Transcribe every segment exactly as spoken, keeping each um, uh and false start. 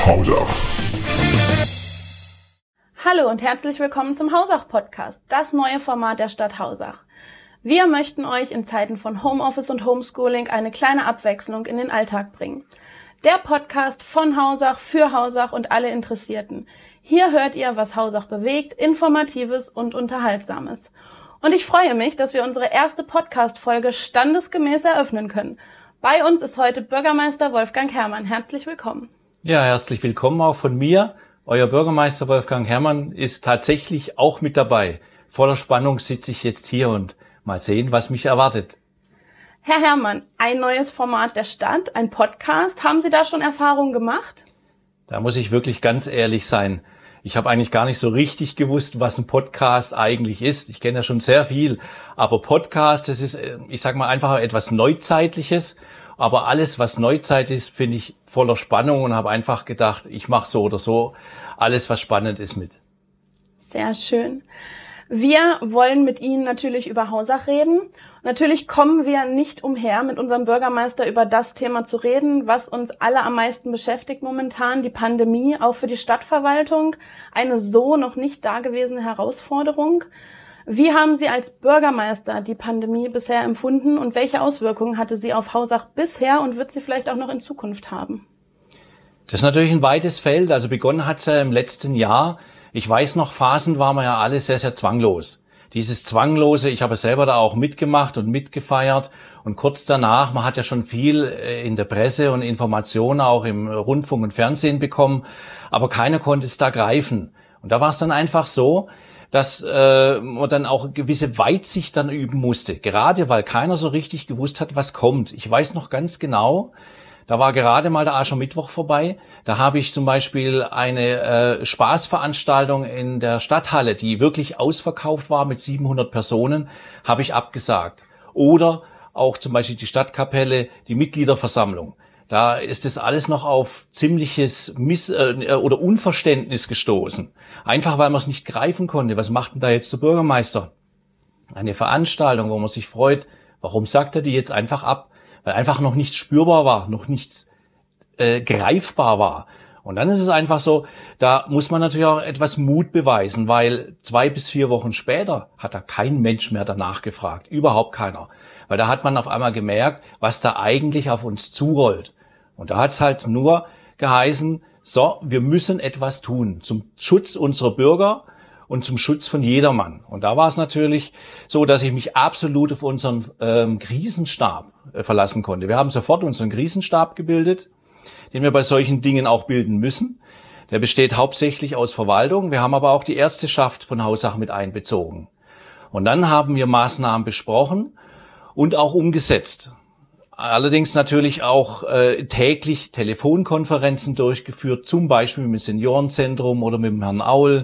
Hausach. Hallo und herzlich willkommen zum Hausach-Podcast, das neue Format der Stadt Hausach. Wir möchten euch in Zeiten von Homeoffice und Homeschooling eine kleine Abwechslung in den Alltag bringen. Der Podcast von Hausach, für Hausach und alle Interessierten. Hier hört ihr, was Hausach bewegt, Informatives und Unterhaltsames. Und ich freue mich, dass wir unsere erste Podcast-Folge standesgemäß eröffnen können. Bei uns ist heute Bürgermeister Wolfgang Herrmann. Herzlich willkommen. Ja, herzlich willkommen auch von mir. Euer Bürgermeister Wolfgang Herrmann ist tatsächlich auch mit dabei. Voller Spannung sitze ich jetzt hier und mal sehen, was mich erwartet. Herr Herrmann, ein neues Format der Stadt, ein Podcast. Haben Sie da schon Erfahrungen gemacht? Da muss ich wirklich ganz ehrlich sein. Ich habe eigentlich gar nicht so richtig gewusst, was ein Podcast eigentlich ist. Ich kenne ja schon sehr viel, aber Podcast, das ist, ich sage mal, einfach etwas Neuzeitliches. Aber alles, was Neuzeit ist, finde ich voller Spannung und habe einfach gedacht, ich mache so oder so alles, was spannend ist, mit. Sehr schön. Wir wollen mit Ihnen natürlich über Hausach reden. Natürlich kommen wir nicht umher, mit unserem Bürgermeister über das Thema zu reden, was uns alle am meisten beschäftigt momentan, die Pandemie, auch für die Stadtverwaltung, eine so noch nicht dagewesene Herausforderung. Wie haben Sie als Bürgermeister die Pandemie bisher empfunden und welche Auswirkungen hatte sie auf Hausach bisher und wird sie vielleicht auch noch in Zukunft haben? Das ist natürlich ein weites Feld. Also begonnen hat es ja im letzten Jahr. Ich weiß noch, Phasen waren wir ja alle sehr, sehr zwanglos. Dieses Zwanglose, ich habe selber da auch mitgemacht und mitgefeiert. Und kurz danach, man hat ja schon viel in der Presse und Informationen auch im Rundfunk und Fernsehen bekommen, aber keiner konnte es da greifen. Und da war es dann einfach so, dass äh, man dann auch gewisse Weitsicht dann üben musste. Gerade weil keiner so richtig gewusst hat, was kommt. Ich weiß noch ganz genau, da war gerade mal der Aschermittwoch vorbei. Da habe ich zum Beispiel eine äh, Spaßveranstaltung in der Stadthalle, die wirklich ausverkauft war mit siebenhundert Personen, habe ich abgesagt. Oder auch zum Beispiel die Stadtkapelle, die Mitgliederversammlung. Da ist es alles noch auf ziemliches Miss- äh, oder Unverständnis gestoßen. Einfach weil man es nicht greifen konnte. Was macht denn da jetzt der Bürgermeister? Eine Veranstaltung, wo man sich freut. Warum sagt er die jetzt einfach ab? Weil einfach noch nichts spürbar war, noch nichts äh, greifbar war. Und dann ist es einfach so, da muss man natürlich auch etwas Mut beweisen, weil zwei bis vier Wochen später hat da kein Mensch mehr danach gefragt. Überhaupt keiner. Weil da hat man auf einmal gemerkt, was da eigentlich auf uns zurollt. Und da hat es halt nur geheißen, so, wir müssen etwas tun zum Schutz unserer Bürger und zum Schutz von jedermann. Und da war es natürlich so, dass ich mich absolut auf unseren ähm, Krisenstab äh, verlassen konnte. Wir haben sofort unseren Krisenstab gebildet, den wir bei solchen Dingen auch bilden müssen. Der besteht hauptsächlich aus Verwaltung. Wir haben aber auch die Ärzteschaft von Hausach mit einbezogen. Und dann haben wir Maßnahmen besprochen und auch umgesetzt. Allerdings natürlich auch äh, täglich Telefonkonferenzen durchgeführt, zum Beispiel mit dem Seniorenzentrum oder mit dem Herrn Aul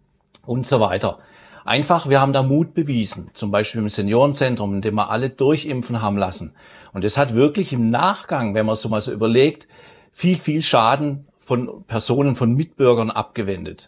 und so weiter. Einfach, wir haben da Mut bewiesen, zum Beispiel im Seniorenzentrum, in dem wir alle durchimpfen haben lassen. Und das hat wirklich im Nachgang, wenn man so mal so überlegt, viel, viel Schaden von Personen, von Mitbürgern abgewendet.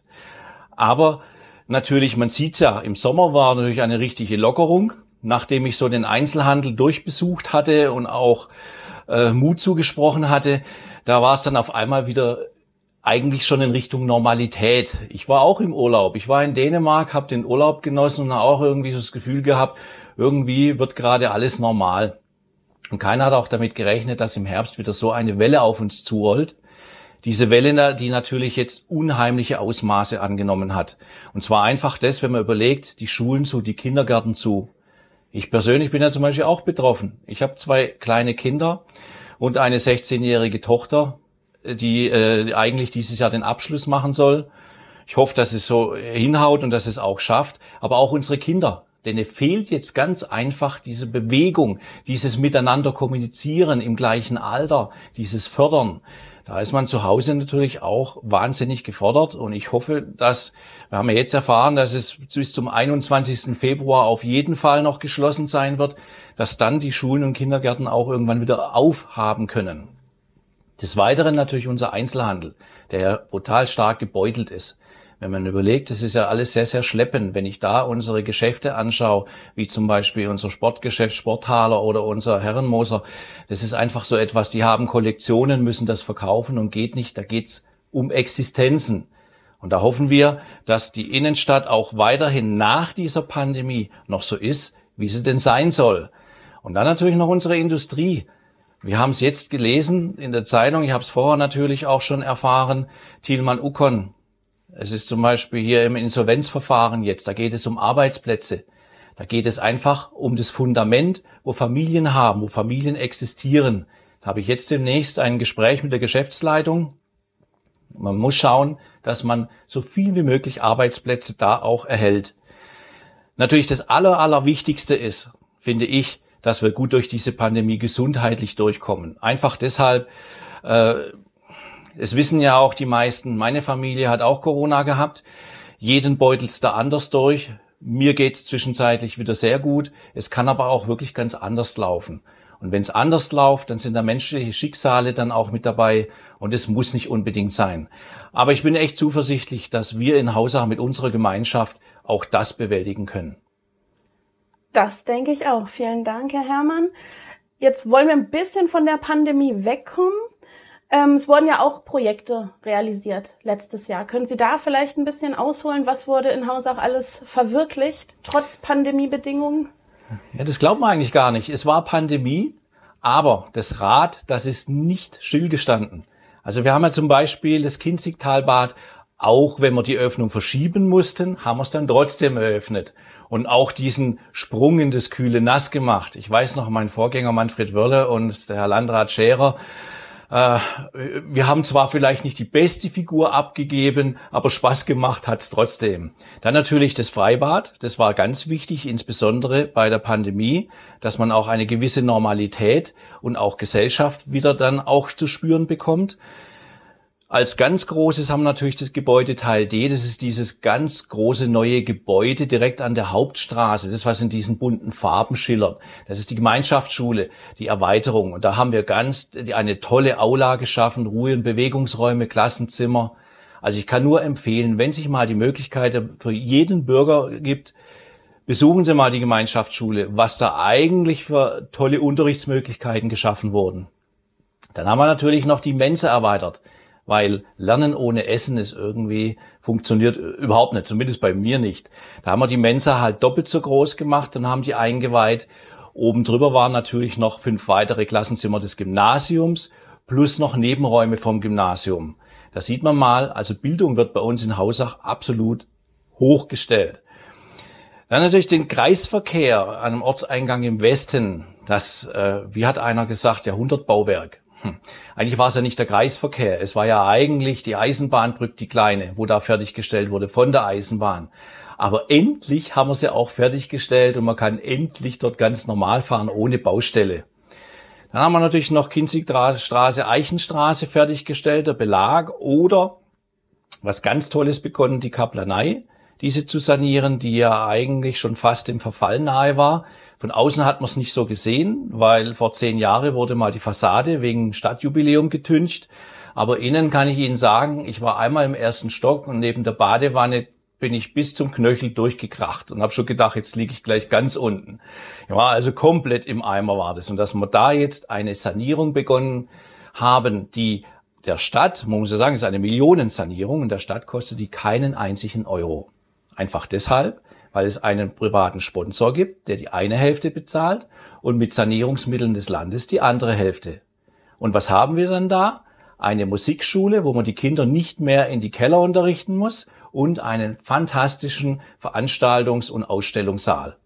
Aber natürlich, man sieht's ja, im Sommer war natürlich eine richtige Lockerung. Nachdem ich so den Einzelhandel durchbesucht hatte und auch äh, Mut zugesprochen hatte, da war es dann auf einmal wieder eigentlich schon in Richtung Normalität. Ich war auch im Urlaub. Ich war in Dänemark, habe den Urlaub genossen und auch irgendwie so das Gefühl gehabt, irgendwie wird gerade alles normal. Und keiner hat auch damit gerechnet, dass im Herbst wieder so eine Welle auf uns zurollt. Diese Welle, die natürlich jetzt unheimliche Ausmaße angenommen hat. Und zwar einfach das, wenn man überlegt, die Schulen zu, die Kindergärten zu. Ich persönlich bin ja zum Beispiel auch betroffen. Ich habe zwei kleine Kinder und eine sechzehnjährige Tochter, die äh, eigentlich dieses Jahr den Abschluss machen soll. Ich hoffe, dass es so hinhaut und dass es auch schafft. Aber auch unsere Kinder. Denn es fehlt jetzt ganz einfach diese Bewegung, dieses Miteinander kommunizieren im gleichen Alter, dieses Fördern. Da ist man zu Hause natürlich auch wahnsinnig gefordert und ich hoffe, dass, wir haben ja jetzt erfahren, dass es bis zum einundzwanzigsten Februar auf jeden Fall noch geschlossen sein wird, dass dann die Schulen und Kindergärten auch irgendwann wieder aufhaben können. Des Weiteren natürlich unser Einzelhandel, der ja brutal stark gebeutelt ist. Wenn man überlegt, das ist ja alles sehr, sehr schleppend. Wenn ich da unsere Geschäfte anschaue, wie zum Beispiel unser Sportgeschäft Sporthaler oder unser Herrenmoser, das ist einfach so etwas, die haben Kollektionen, müssen das verkaufen und geht nicht. Da geht's um Existenzen. Und da hoffen wir, dass die Innenstadt auch weiterhin nach dieser Pandemie noch so ist, wie sie denn sein soll. Und dann natürlich noch unsere Industrie. Wir haben es jetzt gelesen in der Zeitung, ich habe es vorher natürlich auch schon erfahren, Thielmann Uckon. Es ist zum Beispiel hier im Insolvenzverfahren jetzt, da geht es um Arbeitsplätze. Da geht es einfach um das Fundament, wo Familien haben, wo Familien existieren. Da habe ich jetzt demnächst ein Gespräch mit der Geschäftsleitung. Man muss schauen, dass man so viel wie möglich Arbeitsplätze da auch erhält. Natürlich das Aller, Allerwichtigste ist, finde ich, dass wir gut durch diese Pandemie gesundheitlich durchkommen. Einfach deshalb, äh, es wissen ja auch die meisten, meine Familie hat auch Corona gehabt. Jeden beutelt's da anders durch. Mir geht's zwischenzeitlich wieder sehr gut. Es kann aber auch wirklich ganz anders laufen. Und wenn es anders läuft, dann sind da menschliche Schicksale dann auch mit dabei und es muss nicht unbedingt sein. Aber ich bin echt zuversichtlich, dass wir in Hausach mit unserer Gemeinschaft auch das bewältigen können. Das denke ich auch. Vielen Dank, Herr Herrmann. Jetzt wollen wir ein bisschen von der Pandemie wegkommen. Ähm, es wurden ja auch Projekte realisiert letztes Jahr. Können Sie da vielleicht ein bisschen ausholen? Was wurde in Hausach alles verwirklicht, trotz Pandemiebedingungen? Ja, das glaubt man eigentlich gar nicht. Es war Pandemie, aber das Rad, das ist nicht stillgestanden. Also wir haben ja zum Beispiel das Kinzigtalbad, auch wenn wir die Öffnung verschieben mussten, haben wir es dann trotzdem eröffnet. Und auch diesen Sprung in das kühle Nass gemacht. Ich weiß noch, mein Vorgänger Manfred Wörle und der Herr Landrat Scherer, äh, wir haben zwar vielleicht nicht die beste Figur abgegeben, aber Spaß gemacht hat's trotzdem. Dann natürlich das Freibad, das war ganz wichtig, insbesondere bei der Pandemie, dass man auch eine gewisse Normalität und auch Gesellschaft wieder dann auch zu spüren bekommt. Als ganz großes haben wir natürlich das Gebäude Teil D, das ist dieses ganz große neue Gebäude direkt an der Hauptstraße, das was in diesen bunten Farben schillert. Das ist die Gemeinschaftsschule, die Erweiterung. Und da haben wir ganz eine tolle Aula geschaffen, Ruhe- und Bewegungsräume, Klassenzimmer. Also ich kann nur empfehlen, wenn sich mal die Möglichkeit für jeden Bürger gibt, besuchen Sie mal die Gemeinschaftsschule, was da eigentlich für tolle Unterrichtsmöglichkeiten geschaffen wurden. Dann haben wir natürlich noch die Mensa erweitert. Weil Lernen ohne Essen ist irgendwie, funktioniert überhaupt nicht, zumindest bei mir nicht. Da haben wir die Mensa halt doppelt so groß gemacht und haben die eingeweiht. Oben drüber waren natürlich noch fünf weitere Klassenzimmer des Gymnasiums plus noch Nebenräume vom Gymnasium. Da sieht man mal, also Bildung wird bei uns in Hausach absolut hochgestellt. Dann natürlich den Kreisverkehr an einem Ortseingang im Westen. Das, äh, wie hat einer gesagt, Jahrhundertbauwerk. Hm. Eigentlich war es ja nicht der Kreisverkehr, es war ja eigentlich die Eisenbahnbrücke, die kleine, wo da fertiggestellt wurde von der Eisenbahn. Aber endlich haben wir sie auch fertiggestellt und man kann endlich dort ganz normal fahren, ohne Baustelle. Dann haben wir natürlich noch Kinzigstraße, Eichenstraße fertiggestellt, der Belag oder, was ganz Tolles begonnen, die Kaplanei, diese zu sanieren, die ja eigentlich schon fast im Verfall nahe war. Von außen hat man es nicht so gesehen, weil vor zehn Jahren wurde mal die Fassade wegen Stadtjubiläum getüncht. Aber innen kann ich Ihnen sagen, ich war einmal im ersten Stock und neben der Badewanne bin ich bis zum Knöchel durchgekracht und habe schon gedacht, jetzt liege ich gleich ganz unten. Ja, also komplett im Eimer war das. Und dass wir da jetzt eine Sanierung begonnen haben, die der Stadt, man muss ja sagen, es ist eine Millionensanierung, und der Stadt kostet die keinen einzigen Euro. Einfach deshalb, weil es einen privaten Sponsor gibt, der die eine Hälfte bezahlt und mit Sanierungsmitteln des Landes die andere Hälfte. Und was haben wir dann da? Eine Musikschule, wo man die Kinder nicht mehr in die Keller unterrichten muss, und einen fantastischen Veranstaltungs- und Ausstellungssaal.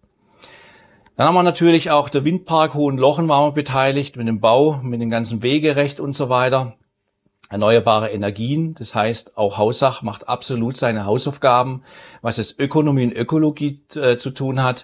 Dann haben wir natürlich auch der Windpark Hohenlochen waren wir beteiligt mit dem Bau, mit dem ganzen Wegerecht und so weiter. Erneuerbare Energien, das heißt, auch Hausach macht absolut seine Hausaufgaben, was es Ökonomie und Ökologie äh, zu tun hat.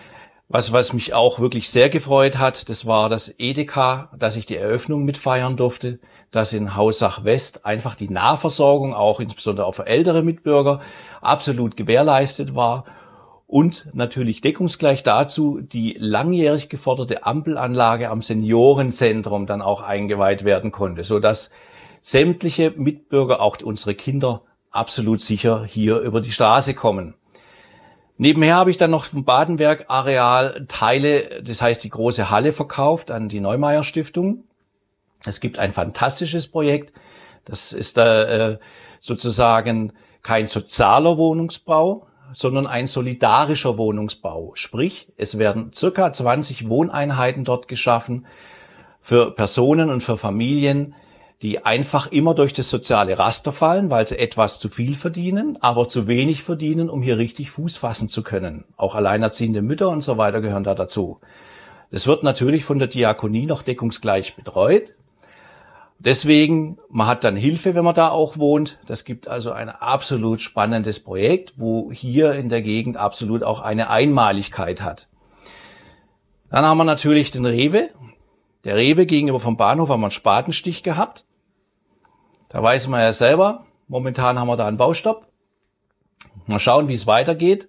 Was, was mich auch wirklich sehr gefreut hat, das war das Edeka, dass ich die Eröffnung mitfeiern durfte, dass in Hausach West einfach die Nahversorgung, auch insbesondere auch für ältere Mitbürger, absolut gewährleistet war. Und natürlich deckungsgleich dazu die langjährig geforderte Ampelanlage am Seniorenzentrum dann auch eingeweiht werden konnte, sodass sämtliche Mitbürger, auch unsere Kinder, absolut sicher hier über die Straße kommen. Nebenher habe ich dann noch vom Badenwerk-Areal Teile, das heißt die große Halle, verkauft an die Neumeier Stiftung. Es gibt ein fantastisches Projekt, Das ist äh, sozusagen kein sozialer Wohnungsbau, sondern ein solidarischer Wohnungsbau. Sprich, es werden circa zwanzig Wohneinheiten dort geschaffen für Personen und für Familien, die einfach immer durch das soziale Raster fallen, weil sie etwas zu viel verdienen, aber zu wenig verdienen, um hier richtig Fuß fassen zu können. Auch alleinerziehende Mütter und so weiter gehören da dazu. Das wird natürlich von der Diakonie noch deckungsgleich betreut. Deswegen, man hat dann Hilfe, wenn man da auch wohnt. Das gibt also ein absolut spannendes Projekt, wo hier in der Gegend absolut auch eine Einmaligkeit hat. Dann haben wir natürlich den Rewe. Der Rewe gegenüber vom Bahnhof haben wir einen Spatenstich gehabt. Da weiß man ja selber, momentan haben wir da einen Baustopp. Mal schauen, wie es weitergeht.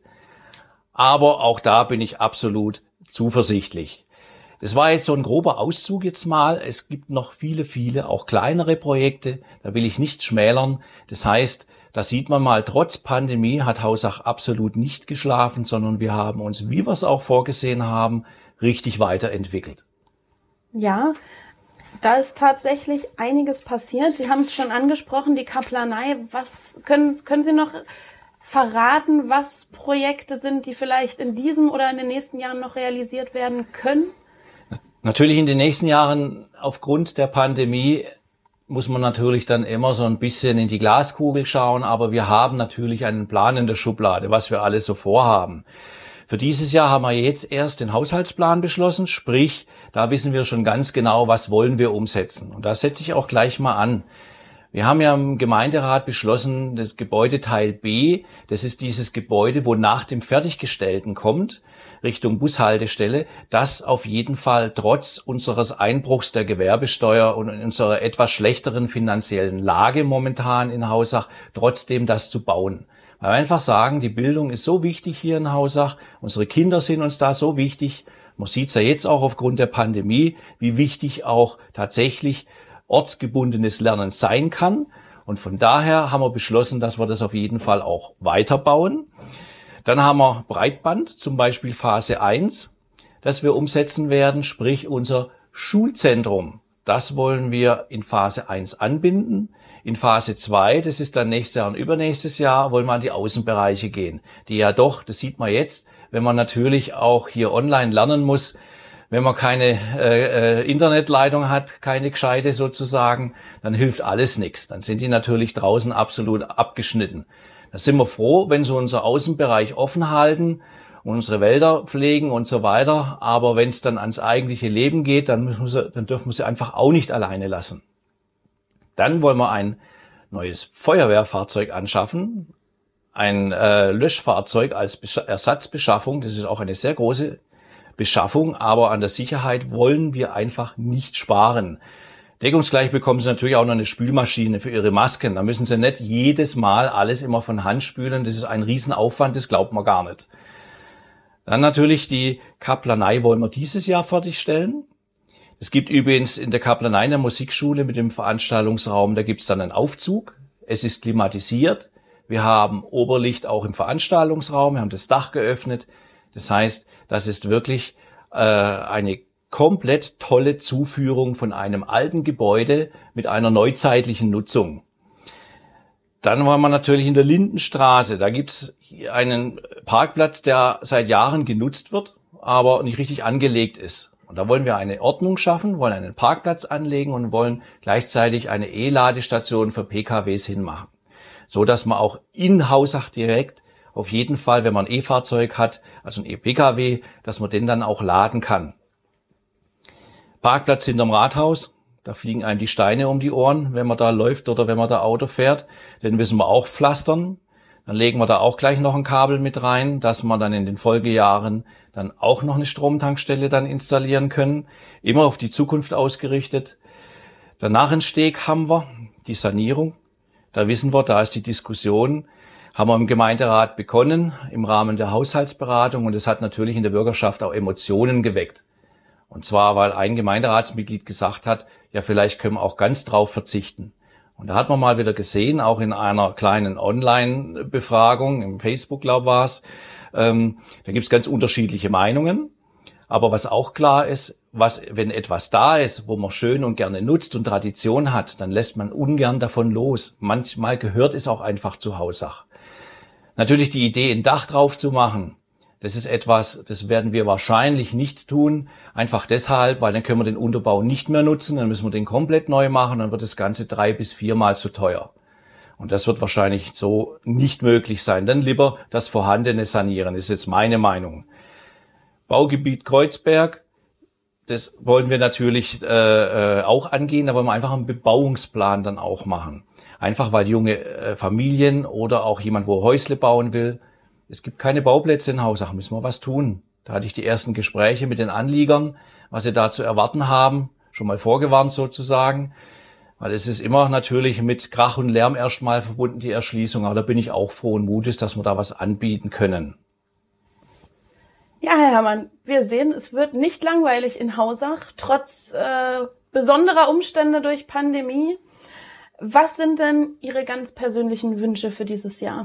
Aber auch da bin ich absolut zuversichtlich. Das war jetzt so ein grober Auszug jetzt mal. Es gibt noch viele, viele, auch kleinere Projekte. Da will ich nicht schmälern. Das heißt, da sieht man mal, trotz Pandemie hat Hausach absolut nicht geschlafen, sondern wir haben uns, wie wir es auch vorgesehen haben, richtig weiterentwickelt. Ja, da ist tatsächlich einiges passiert. Sie haben es schon angesprochen, die Kaplanei. Was können, können Sie noch verraten, was Projekte sind, die vielleicht in diesem oder in den nächsten Jahren noch realisiert werden können? Natürlich in den nächsten Jahren aufgrund der Pandemie muss man natürlich dann immer so ein bisschen in die Glaskugel schauen, aber wir haben natürlich einen Plan in der Schublade, was wir alles so vorhaben. Für dieses Jahr haben wir jetzt erst den Haushaltsplan beschlossen, sprich, da wissen wir schon ganz genau, was wollen wir umsetzen. Und da setze ich auch gleich mal an. Wir haben ja im Gemeinderat beschlossen, das Gebäudeteil B, das ist dieses Gebäude, wo nach dem Fertiggestellten kommt, Richtung Bushaltestelle, das auf jeden Fall trotz unseres Einbruchs der Gewerbesteuer und unserer etwas schlechteren finanziellen Lage momentan in Hausach, trotzdem das zu bauen. Weil wir einfach sagen, die Bildung ist so wichtig hier in Hausach, unsere Kinder sind uns da so wichtig. Man sieht es ja jetzt auch aufgrund der Pandemie, wie wichtig auch tatsächlich ortsgebundenes Lernen sein kann. Und von daher haben wir beschlossen, dass wir das auf jeden Fall auch weiterbauen. Dann haben wir Breitband, zum Beispiel Phase eins, das wir umsetzen werden, sprich unser Schulzentrum. Das wollen wir in Phase eins anbinden. In Phase zwei, das ist dann nächstes Jahr und übernächstes Jahr, wollen wir an die Außenbereiche gehen. Die ja doch, das sieht man jetzt, wenn man natürlich auch hier online lernen muss, wenn man keine äh, Internetleitung hat, keine gescheite sozusagen, dann hilft alles nichts. Dann sind die natürlich draußen absolut abgeschnitten. Da sind wir froh, wenn sie unser Außenbereich offen halten und unsere Wälder pflegen und so weiter. Aber wenn es dann ans eigentliche Leben geht, dann, müssen wir, dann dürfen wir sie einfach auch nicht alleine lassen. Dann wollen wir ein neues Feuerwehrfahrzeug anschaffen, ein äh, Löschfahrzeug als Besch- Ersatzbeschaffung. Das ist auch eine sehr große Beschaffung, aber an der Sicherheit wollen wir einfach nicht sparen. Deckungsgleich bekommen Sie natürlich auch noch eine Spülmaschine für Ihre Masken. Da müssen Sie nicht jedes Mal alles immer von Hand spülen. Das ist ein Riesenaufwand, das glaubt man gar nicht. Dann natürlich die Kaplanei wollen wir dieses Jahr fertigstellen. Es gibt übrigens in der Kaplanei in der Musikschule mit dem Veranstaltungsraum, da gibt es dann einen Aufzug. Es ist klimatisiert. Wir haben Oberlicht auch im Veranstaltungsraum. Wir haben das Dach geöffnet. Das heißt, das ist wirklich äh, eine komplett tolle Zuführung von einem alten Gebäude mit einer neuzeitlichen Nutzung. Dann waren wir natürlich in der Lindenstraße. Da gibt's einen Parkplatz, der seit Jahren genutzt wird, aber nicht richtig angelegt ist. Und da wollen wir eine Ordnung schaffen, wollen einen Parkplatz anlegen und wollen gleichzeitig eine E-Ladestation für P K Ws hinmachen. So dass man auch in Hausach direkt auf jeden Fall, wenn man ein E-Fahrzeug hat, also ein E-P K W, dass man den dann auch laden kann. Parkplatz hinterm Rathaus, da fliegen einem die Steine um die Ohren, wenn man da läuft oder wenn man da Auto fährt. Den müssen wir auch pflastern. Dann legen wir da auch gleich noch ein Kabel mit rein, dass wir dann in den Folgejahren dann auch noch eine Stromtankstelle dann installieren können. Immer auf die Zukunft ausgerichtet. Danach in Steg haben wir die Sanierung. Da wissen wir, da ist die Diskussion, haben wir im Gemeinderat begonnen im Rahmen der Haushaltsberatung und es hat natürlich in der Bürgerschaft auch Emotionen geweckt. Und zwar, weil ein Gemeinderatsmitglied gesagt hat, ja, vielleicht können wir auch ganz drauf verzichten. Und da hat man mal wieder gesehen, auch in einer kleinen Online-Befragung, im Facebook, glaube ich, war es, ähm, da gibt es ganz unterschiedliche Meinungen. Aber was auch klar ist, was, wenn etwas da ist, wo man schön und gerne nutzt und Tradition hat, dann lässt man ungern davon los. Manchmal gehört es auch einfach zu Hausach. Natürlich die Idee, ein Dach drauf zu machen, das ist etwas, das werden wir wahrscheinlich nicht tun. Einfach deshalb, weil dann können wir den Unterbau nicht mehr nutzen, dann müssen wir den komplett neu machen, dann wird das Ganze drei bis viermal zu teuer. Und das wird wahrscheinlich so nicht möglich sein. Dann lieber das Vorhandene sanieren, ist jetzt meine Meinung. Baugebiet Kreuzberg, das wollen wir natürlich äh, äh, auch angehen, da wollen wir einfach einen Bebauungsplan dann auch machen. Einfach weil junge äh, Familien oder auch jemand, wo Häusle bauen will, es gibt keine Bauplätze in Hausach, müssen wir was tun. Da hatte ich die ersten Gespräche mit den Anliegern, was sie da zu erwarten haben, schon mal vorgewarnt sozusagen. Weil es ist immer natürlich mit Krach und Lärm erstmal verbunden, die Erschließung. Aber da bin ich auch frohen Mutes, dass wir da was anbieten können. Ja, Herr Herrmann, wir sehen, es wird nicht langweilig in Hausach, trotz äh, besonderer Umstände durch Pandemie. Was sind denn Ihre ganz persönlichen Wünsche für dieses Jahr?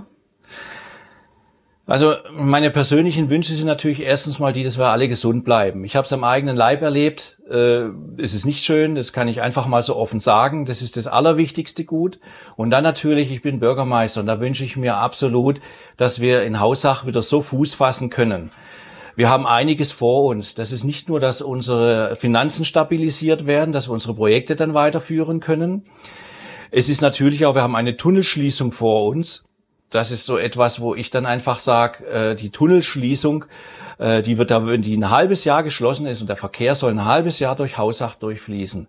Also meine persönlichen Wünsche sind natürlich erstens mal die, dass wir alle gesund bleiben. Ich habe es am eigenen Leib erlebt. Äh, es ist nicht schön, das kann ich einfach mal so offen sagen. Das ist das allerwichtigste Gut. Und dann natürlich, ich bin Bürgermeister und da wünsche ich mir absolut, dass wir in Hausach wieder so Fuß fassen können. Wir haben einiges vor uns. Das ist nicht nur, dass unsere Finanzen stabilisiert werden, dass wir unsere Projekte dann weiterführen können. Es ist natürlich auch, wir haben eine Tunnelschließung vor uns. Das ist so etwas, wo ich dann einfach sage, äh, die Tunnelschließung, äh, die wird da, wenn die ein halbes Jahr geschlossen ist und der Verkehr soll ein halbes Jahr durch Hausach durchfließen.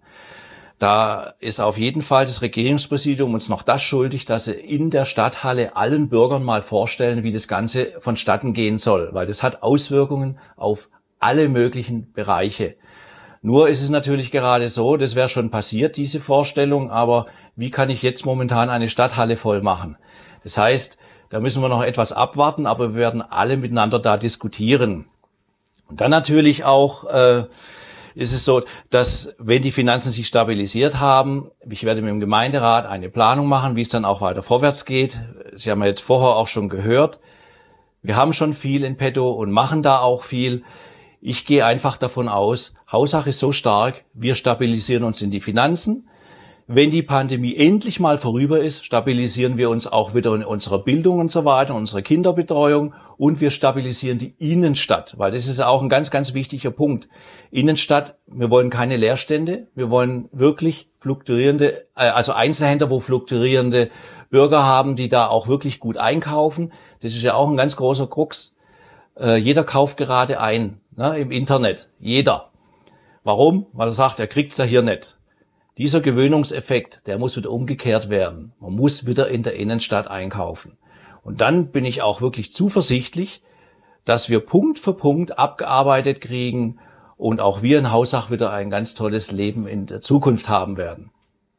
Da ist auf jeden Fall das Regierungspräsidium uns noch das schuldig, dass sie in der Stadthalle allen Bürgern mal vorstellen, wie das Ganze vonstatten gehen soll, weil das hat Auswirkungen auf alle möglichen Bereiche. Nur ist es natürlich gerade so, das wäre schon passiert, diese Vorstellung, aber wie kann ich jetzt momentan eine Stadthalle voll machen? Das heißt, da müssen wir noch etwas abwarten, aber wir werden alle miteinander da diskutieren. Und dann natürlich auch äh, ist es so, dass wenn die Finanzen sich stabilisiert haben, ich werde mit dem Gemeinderat eine Planung machen, wie es dann auch weiter vorwärts geht. Sie haben ja jetzt vorher auch schon gehört, wir haben schon viel in petto und machen da auch viel. Ich gehe einfach davon aus, Hausach ist so stark, wir stabilisieren uns in die Finanzen. Wenn die Pandemie endlich mal vorüber ist, stabilisieren wir uns auch wieder in unserer Bildung und so weiter, unsere Kinderbetreuung und wir stabilisieren die Innenstadt, weil das ist auch ein ganz, ganz wichtiger Punkt. Innenstadt, wir wollen keine Leerstände, wir wollen wirklich fluktuierende, also Einzelhändler, wo fluktuierende Bürger haben, die da auch wirklich gut einkaufen. Das ist ja auch ein ganz großer Krux. Äh, jeder kauft gerade ein, ne, im Internet, jeder. Warum? Weil er sagt, er kriegt's ja hier nicht. Dieser Gewöhnungseffekt, der muss wieder umgekehrt werden. Man muss wieder in der Innenstadt einkaufen. Und dann bin ich auch wirklich zuversichtlich, dass wir Punkt für Punkt abgearbeitet kriegen und auch wir in Hausach wieder ein ganz tolles Leben in der Zukunft haben werden.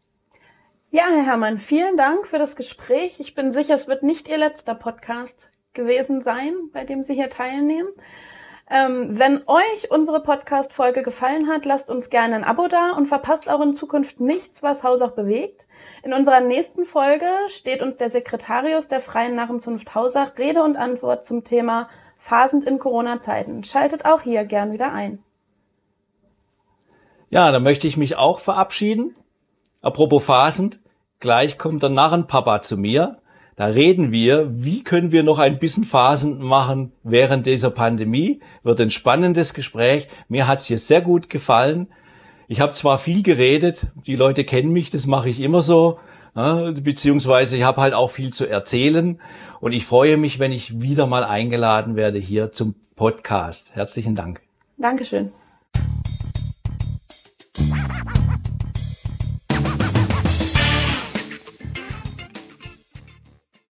Ja, Herr Herrmann, vielen Dank für das Gespräch. Ich bin sicher, es wird nicht Ihr letzter Podcast gewesen sein, bei dem Sie hier teilnehmen. Ähm, wenn euch unsere Podcast-Folge gefallen hat, lasst uns gerne ein Abo da und verpasst auch in Zukunft nichts, was Hausach bewegt. In unserer nächsten Folge steht uns der Sekretarius der Freien Narrenzunft Hausach Rede und Antwort zum Thema Phasend in Corona-Zeiten. Schaltet auch hier gern wieder ein. Ja, dann möchte ich mich auch verabschieden. Apropos Phasend, gleich kommt der Narrenpapa zu mir. Da reden wir, wie können wir noch ein bisschen Phasen machen während dieser Pandemie. Wird ein spannendes Gespräch. Mir hat's hier sehr gut gefallen. Ich habe zwar viel geredet, die Leute kennen mich, das mache ich immer so, ne, beziehungsweise ich habe halt auch viel zu erzählen. Und ich freue mich, wenn ich wieder mal eingeladen werde hier zum Podcast. Herzlichen Dank. Dankeschön.